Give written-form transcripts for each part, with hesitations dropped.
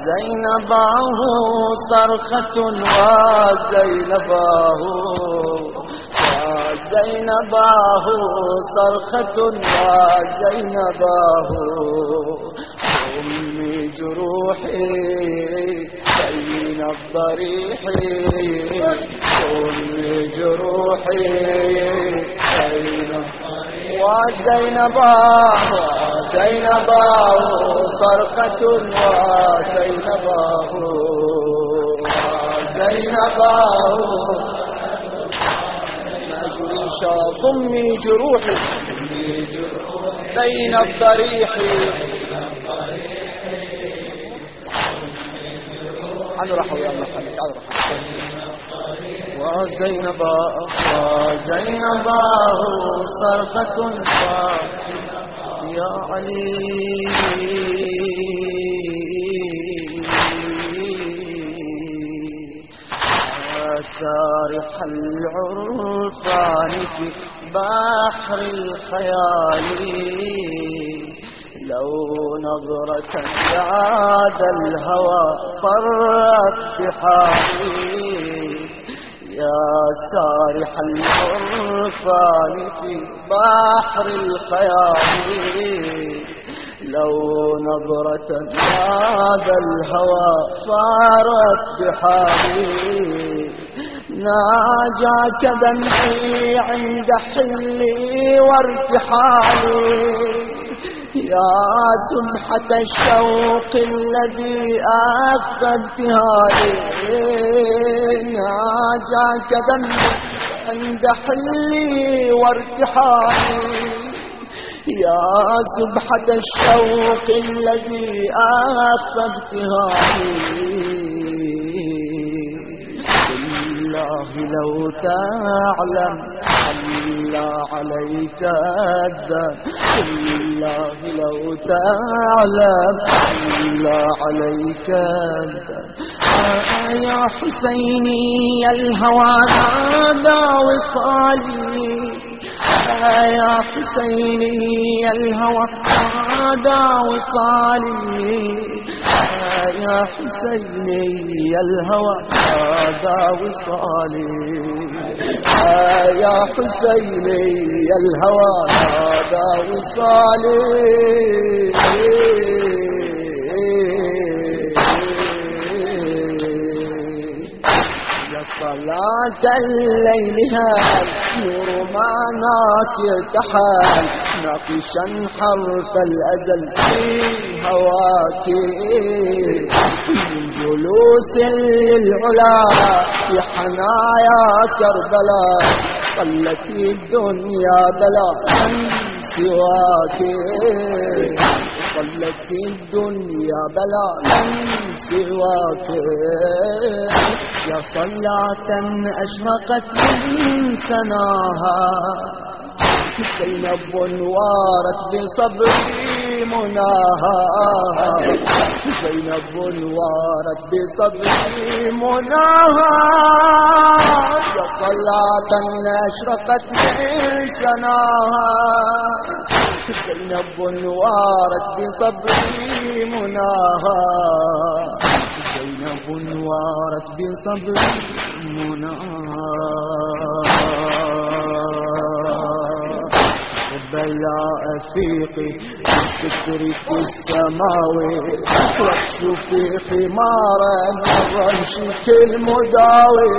زينباه صرخة وزينباه زينباه صرخة وزينباه أمي جروحي بين الضريح أمي جروحي بين وزينباه صرخة وزينباه ضمي جروحي بين الضريح عنه راح ويا الله خليك وزينباه صرخة يا علي سارح العرفان في بحر الخيال لو نظرة بعد الهوى فرت بحالي يا سارح العرفان في بحر الخيال لو نظرة بعد الهوى فرت بحالي ناجاك دمعي عند حلي وارتحالي يا سمحة الشوق الذي أخفى ابتهالي ناجاك دمعي عند حلي وارتحالي يا سبحة الشوق الذي أخفى ابتهالي بالله لو تعلم حملا عليك الذنب بالله لو تعلم حملا عليك الذنب يا حسيني الهوى نادى وصالي يا حسيني الهوى نادى وصالي يا حسيني الهوى نادى وصالي يا حسيني الهوى نادى وصالي صلاة الليل هال نور معناك ارتحال ناقشا حرف الأزل في هواك من جلوس للعلا في حنايا كربلاء صلت الدنيا بلا من سواك صلت الدنيا بلا من سواك يا صلاة أشرقت من سناها زينب وارت بصبري مناها زينب وارت بصبري مناها يا صلاة أشرقت من سناها زينب وارت بصبري مناها زينب وارت بصبر مناها بلا أفيقي بسترك السماوي واكشفي حمارا رمشك المداوي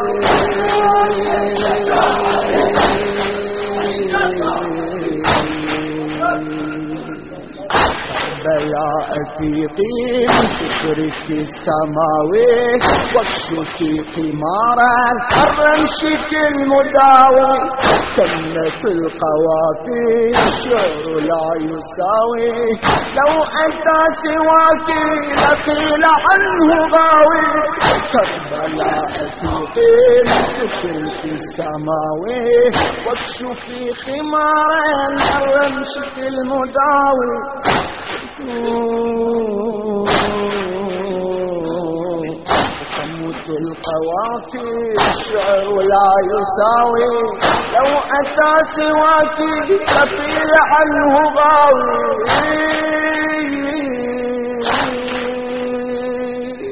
بلا أفيقي بسترك السماوي واكشفي حمارا رمشك المداوي تمت القوافي الشعر لا يساوي لو أتى سواك لقيل عنه غاوي كربلاء في قيل سكر في السماوي واكشفي خمارا الرمشك المداوي القوافي الشعر لا يساوي لو أتى سواك فقيل عنه غاوي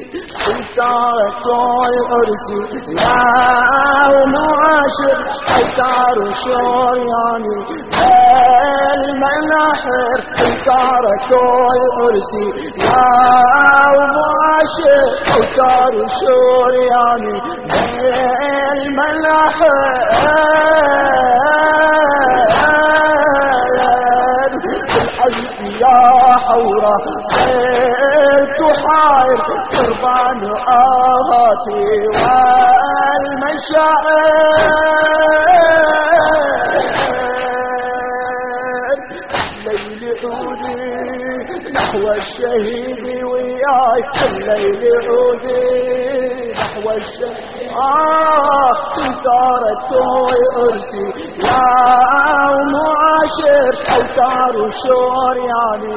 تجارة العرس يا معاشر حيدار شرياني المناحر تجارة العرس يا معاشر حيدار شرياني المناحر يا حورة صرت حائر قربان آهاتي والمشاعر ليل عودي نحو الشهيد وياي الليل عودي نحو الشهيد تجارة عرسي يا معاشر حيدار شرياني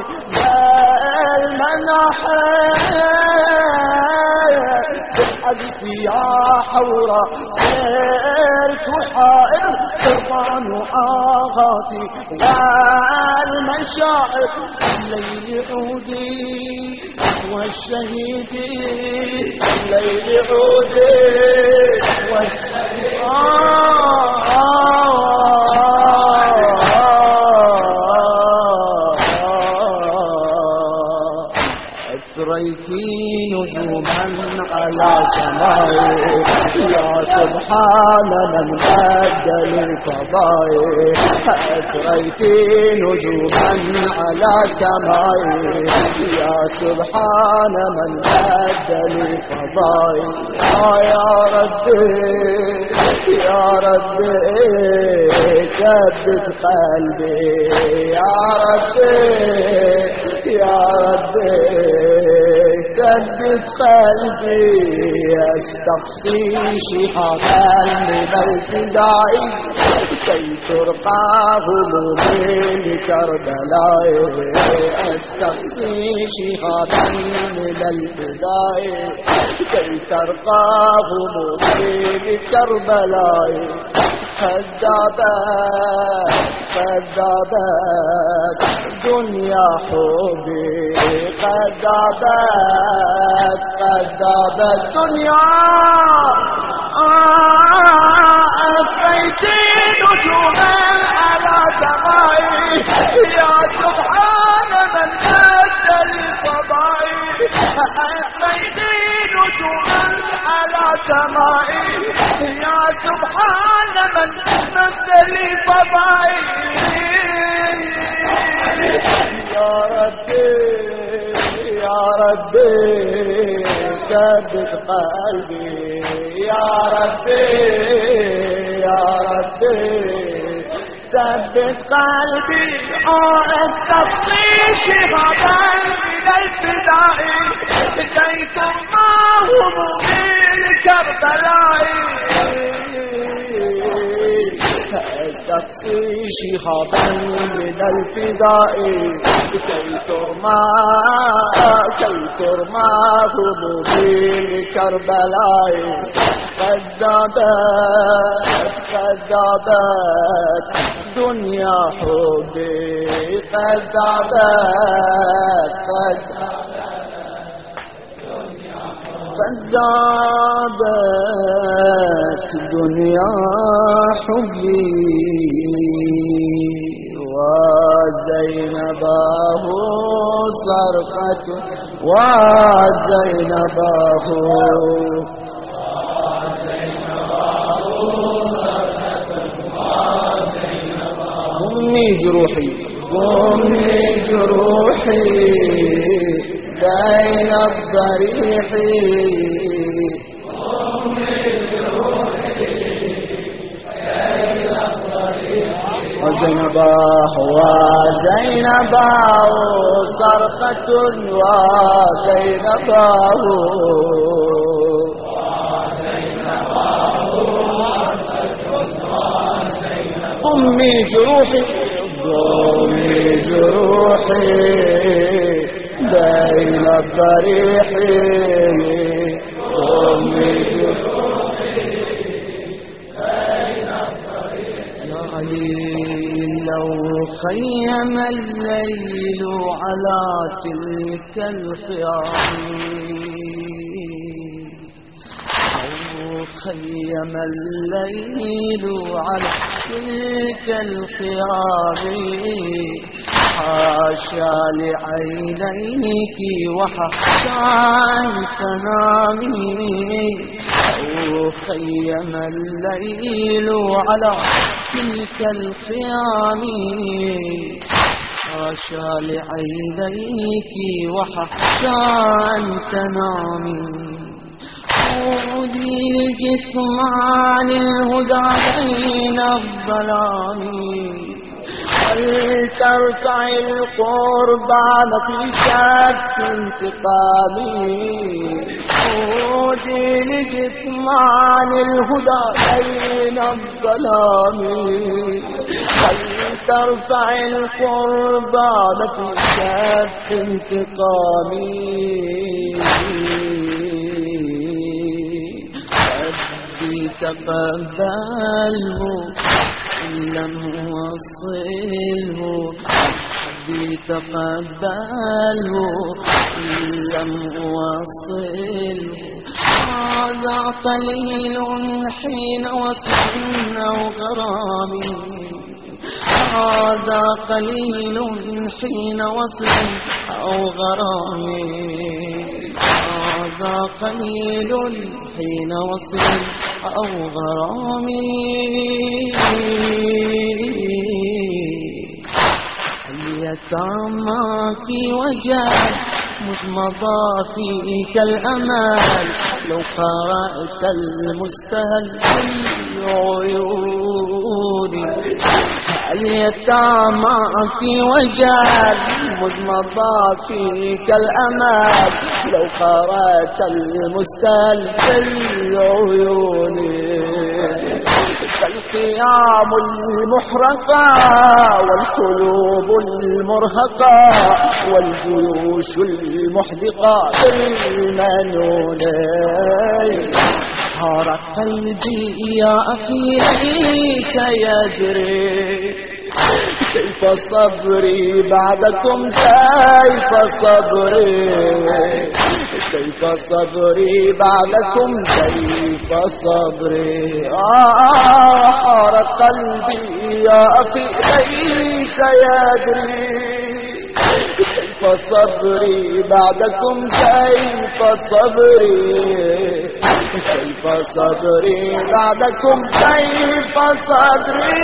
المناحر بالحدث يا حورة صرت حائر قربان آغاتي والمشاعر الليل عودي نحو الشهيد الليل عودي نحو أثريتي نجوما على سمائي يا سبحان من مد للفضائي أثريتي نجوما على سمائي يا سبحان من مد للفضائي يا ربي يا ربي ثبت قلبي يا ربي يا ربي ثبت قلبي استقصي شهابا من الفداء كي ترقى همومي لكربلاء استقصي شهابا من الفداء كي ترقى همومي لكربلاء كذابت دنيا حبي كذابت دنيا أفريتي نجوما على سمائي يا سبحان من مد للفضائي أفريتي نجوما على سمائي يا سبحان من مد للفضائي يا ربي يا ربي ثبت قلبي يا ربي يا ربي ثبت قلبي استقصي شهابا من الفداء كي ترمى همومي لكربلاء استقصي شهابا من الفداء كي ترمى همومي لكربلاء كذابت دنيا حبي كذابت دنيا حبي وزينبه صرخة وزينبه ضمي جروحي بين الضريح وزينباه صرخة وزينباه ضمي جروحي بين الضريح ضمي جروحي يا علي لو خيم الليل على تلك الخيام خيم الليل على تلك الخيام حاشا لعينيك وحاشا أن تنامي أو خيم الليل على تلك الخيام حاشا لعينيك وحاشا أن تنامي عودي لجثمان الهدى بين الظلام ولتركع القربان في شك انتقامي عودي لجثمان الهدى بين الظلام ولترفع القربان في شك انتقامي تقبله لم وصله ربي تقبله لم وصله هذا قليل حين وصلنا وغرامي هذا قليل حين وصل أو غرامي هذا قليل حين وصل أو غرامي اليتامى في وجه مضى فيك الأمال لو قرأت المستهل في عيوني اليتامى في وجه مضى فيك الأمال لو قرأت المستهل في عيوني فالقيام المحرقة والقلوب المرهقة والجيوش المحدقة بالمنون حار قلبي يا أخي ليس يدري كيف صبري بعدكم كيف صبري كيف صبري بعدكم كيف صبري حار قلبي يا أخي ليس يدري كيف صبري بعدكم كيف صبري كيف صبري بعدكم كيف صبري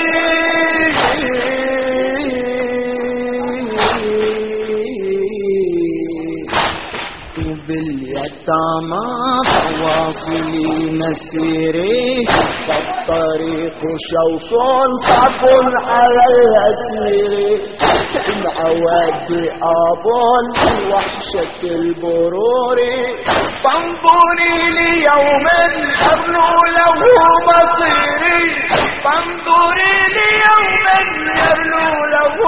باليتامى فواصلي مسيري فالطريق شوق صعب على الأسير إن عودي أب وحشة البرور فانظري ليوم يبنو له مصيري فانظري ليوم يبنو له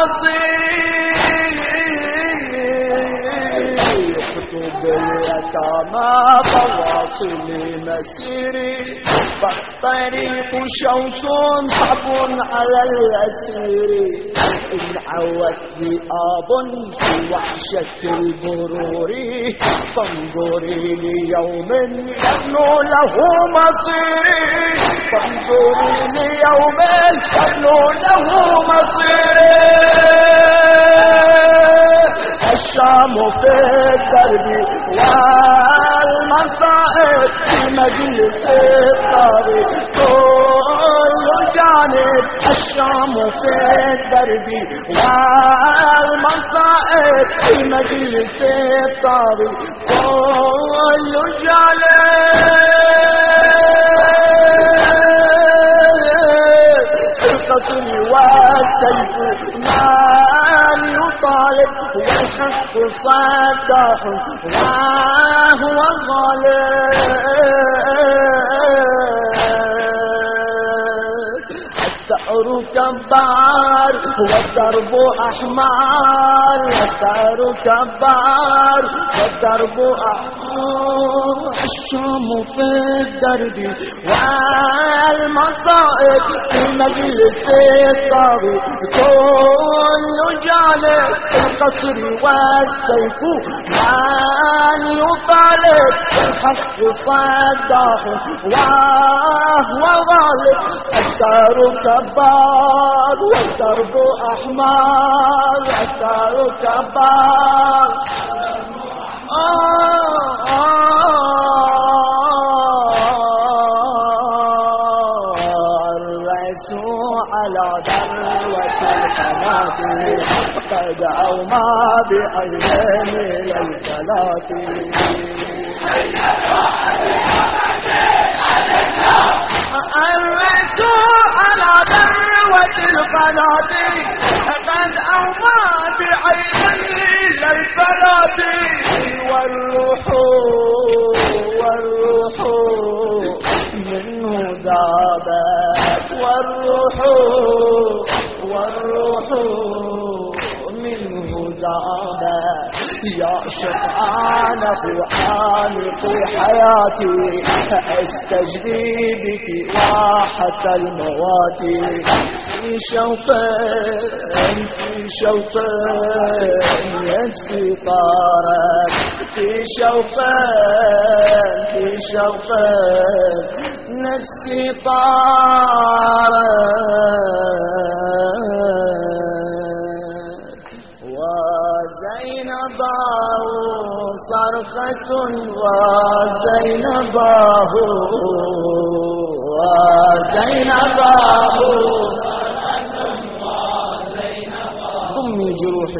مصيري باليتامى فواصلي مسيري فالطريق شوش صعب على الأسير إن عودني أب في وحشة البرور فانظري ليوم يبنو له مصيري فانظري ليوم يبنو له مصيري الشام في الدرب والمصائب في مجلس الطريق كل جانب الشام في الدرب والمصائب في مجلس الطريق كل جانب القصر والسيف من يطالب والحق صداح وهو غالب الثأر كبار والدرب أحمر الثأر كبار والدرب أحمر الشام في الدرب والمصائب في مجلس الطريق كل جانب القصر والسيف من يطالب الحق صداه وهو غالب. الدار كبار والدرب أحمر، الدار كبار الرسول على ذروة القناة قد أومى بعين للفلاة. الرسول على ذروة القناة قد أومى بعين للفلاة. والروح منه ذابت، والروح منه ذابت. يا شفعانه عانق حياتي استجدي بك واحة الموات. في شوق نفسي طارت، في شوق نفسي طارت. وزينباه صرخة وزينباه ضمي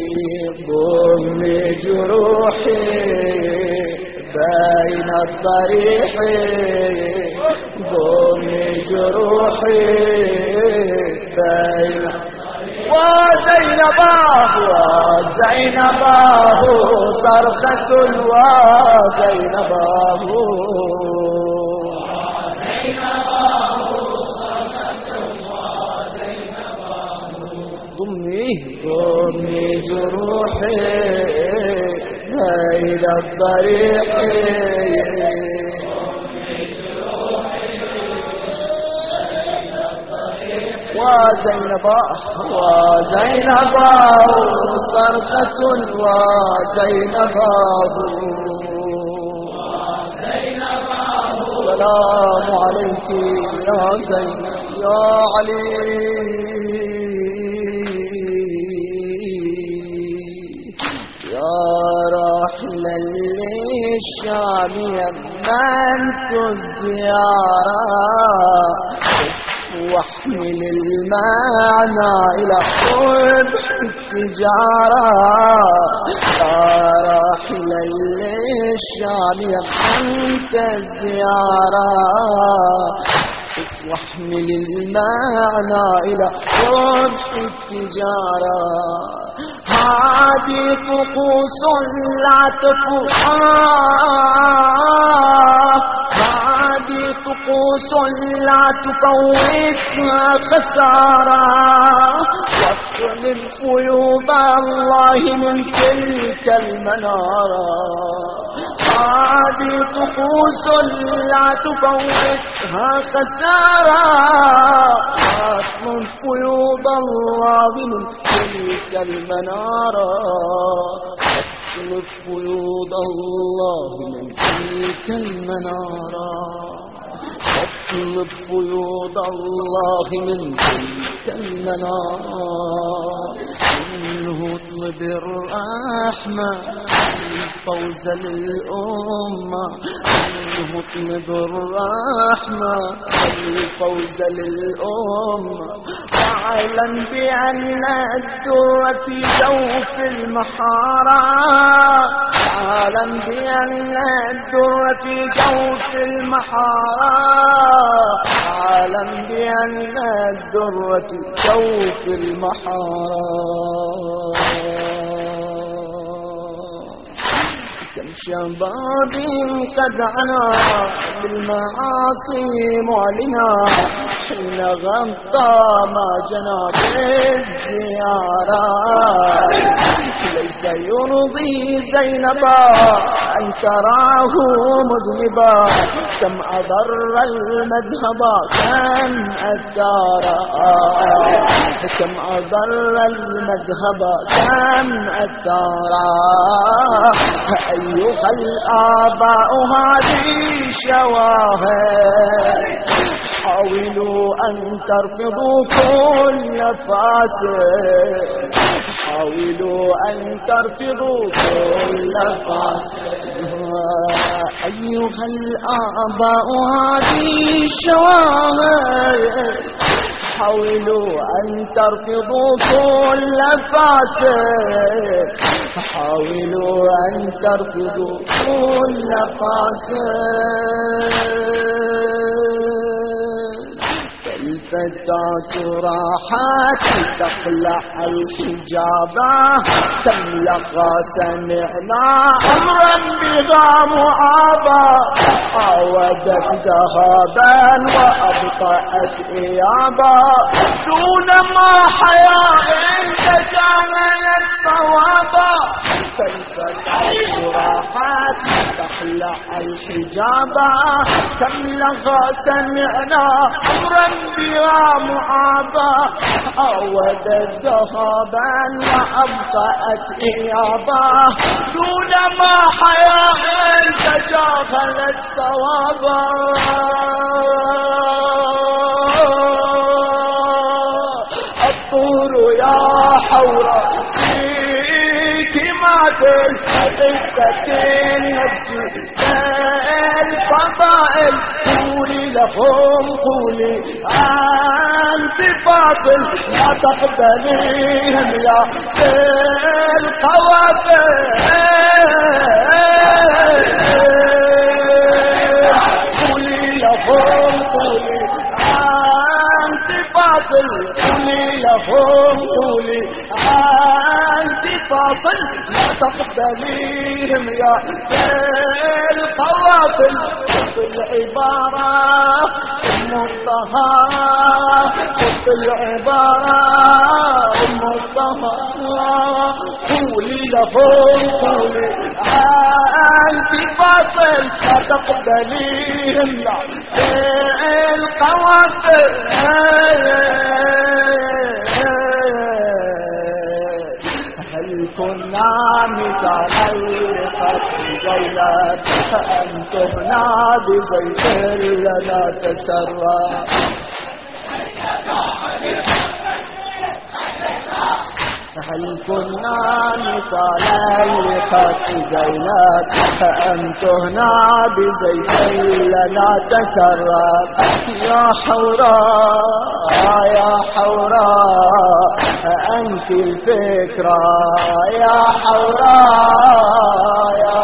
جروحي بين الضريح. ضمي جروحي بين وزينباه صرخة وزينباه ضمي جروحي بين الضريح. وزينباه صرخة وزينباه. السلام عليك يا زينب يا علي. يا راحلا للشام يمنت الزيارة واحمل المعنى إلى ربح التجارة. يا راحلا للشام يمنت الزيارة واحمل المعنى إلى ربح التجارة. هذه طقوس لا هذه طقوس لا تفوتها خسارة. واطلب فيوض الله من تلك المنارة. هذه طقوس لا تفوتها خسارة. واطلب فيوض الله من تلك المنارة. واطلب فيوض الله من تلك المنارة. واطلب فيوض الله من تلك المنارة. منه اطلب الرحمة الفوز للأمة. منه اطلب الرحمة الفوز للأمة. واعلم بأن الدر في جوف المحارة. واعلم بأن الدر في جوف المحارة. واعلم بأن الدر في جوف المحارة. كم شباب قد عنا بالمعاصي معلنا حين غطى ما جنى بالزيارات. ليس يرضي زينبا أن تراه مذنبا كم أضر المذهب كم أثارا كم أضر المذهب كم أثارا أيها الآباء هذه شواهد حاولوا أن ترفضوا كل فاسد حاولوا أن ترفضوا كل فاسد أيها الآباء هذه الشواهد حاولوا أن ترفضوا كل فاسد حاولوا أن ترفضوا كل فاسد الفتاة راحت تخلع الحجابة تملق سمعنا أمرا بها معابا عاودت ذهبا وأبطأت إيابا دون ما حياء تجاهلت صوابا فالفتاة راحت تخلع الحجابة تملق سمعنا أمرا بها معابا عاودت ذهبا وأبطأت إيابا دون ما حياء تجاهلت صوابا الطور يا حورة فيك معدل عزة النفس الفضائل قولي لهم قولي أنت فاصل لا تقبليهم يا القوافل قولي لهم قولي أنت فاصل قولي لهم قولي أنت فاصل لا تقبليهم يا القوافل العبارة المطهرة خذ العبارة المطهرة قولي لهم قولي أنت فاصل لا تقبليهم لا القوافل هل كنا مثال الخط زينب أن تهنى بزيت لنا تسرى هل كنا مثالا لخط زينب أن تهنى بزيت لنا تسرى يا حوراء يا حوراء أنت الفكرة يا حوراء يا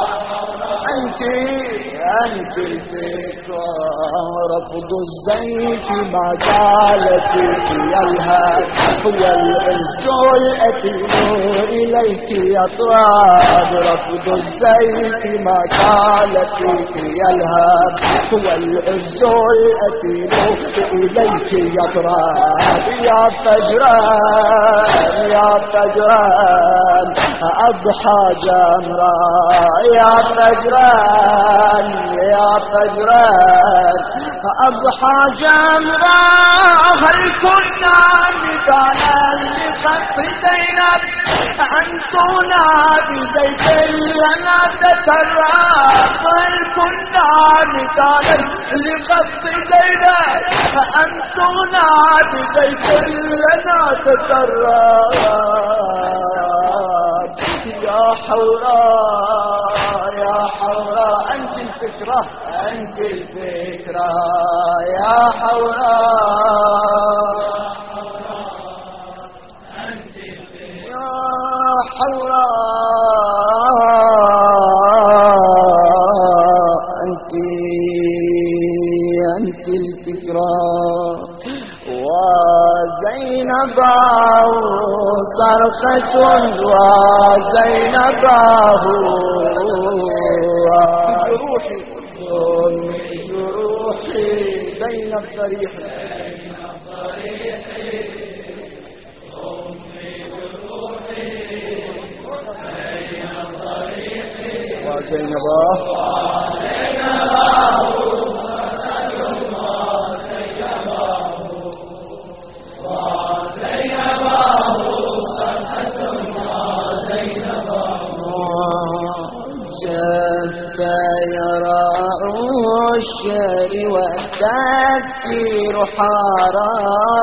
أنت الفكرة رفض الزيت ما زالت في الهاب هو العز الأتي إليك يطراد رفض الزيت ما زالت في الهاب هو العز الأتي إليك يطراد يا فجران يا فجران أضحى جمرا يا فجران يا فجران أضحى جمرا هل كنا مثالا لخط زينب أنتنا بزيت لنا تسرى هل كنا مثالا لخط زينب أنتنا بزيت لنا تسرى يا حوراء يا حوراء أنت الفكرة أنت الفكرة يا حوراء يا حوراء أنت الفكرة وزينب صرخة وزينب جروحي بين الضريح وزينب الشعر والتفكير حارا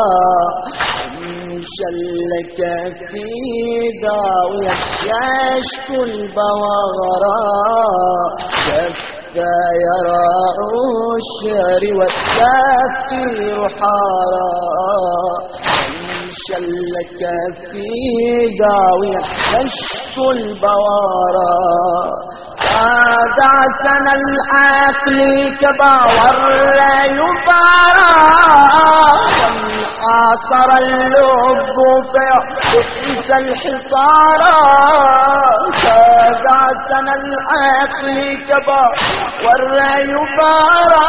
شلك في داوية يشكو البوارا كفى يراع الشعر والتفكير حارا شلك في داوية يشكو البوارا دعسن العقل كباور يبارا وانحاصر اللب فيحس الحصارا دعسن العقل كباور يبارا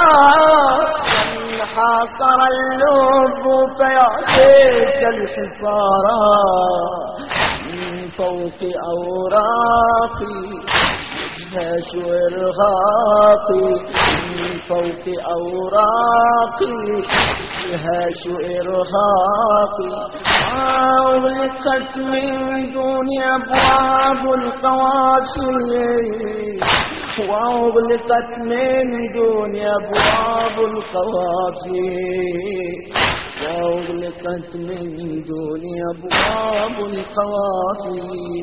وانحاصر اللب فيحس الحصارا من فوق أوراقي يجهش إرهاقي من فوق أوراقي يجهش إرهاقي أغلقت من دون أبواب القوافي وأغلقت من دون أبواب القوافي وأغلقت من دون أبواب القوافي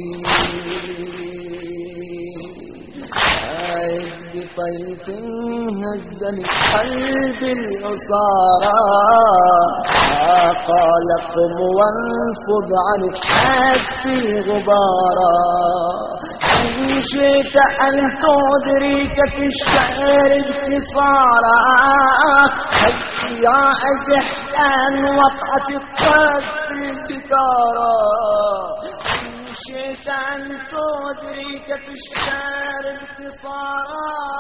بطيف هزني قلب العصارى قال قم وانفض عن نفسي غبارا إن شئت أن تدرك في الشعر اختصارا هيا أزحتان وقعت الطرف ستارا شئت أن تدرك في الشعر اختصارا